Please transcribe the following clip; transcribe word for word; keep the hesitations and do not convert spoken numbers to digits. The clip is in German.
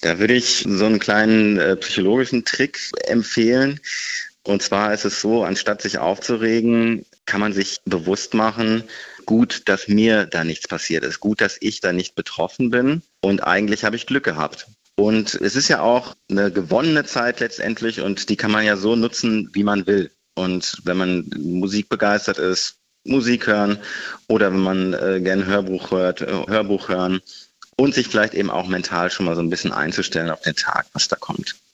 Da würde ich so einen kleinen äh, psychologischen Trick empfehlen. Und zwar ist es so, anstatt sich aufzuregen, kann man sich bewusst machen, gut, dass mir da nichts passiert ist, gut, dass ich da nicht betroffen bin und eigentlich habe ich Glück gehabt. Und es ist ja auch eine gewonnene Zeit letztendlich und die kann man ja so nutzen, wie man will. Und wenn man musikbegeistert ist, Musik hören oder wenn man äh, gerne Hörbuch hört, äh, Hörbuch hören und sich vielleicht eben auch mental schon mal so ein bisschen einzustellen auf den Tag, was da kommt.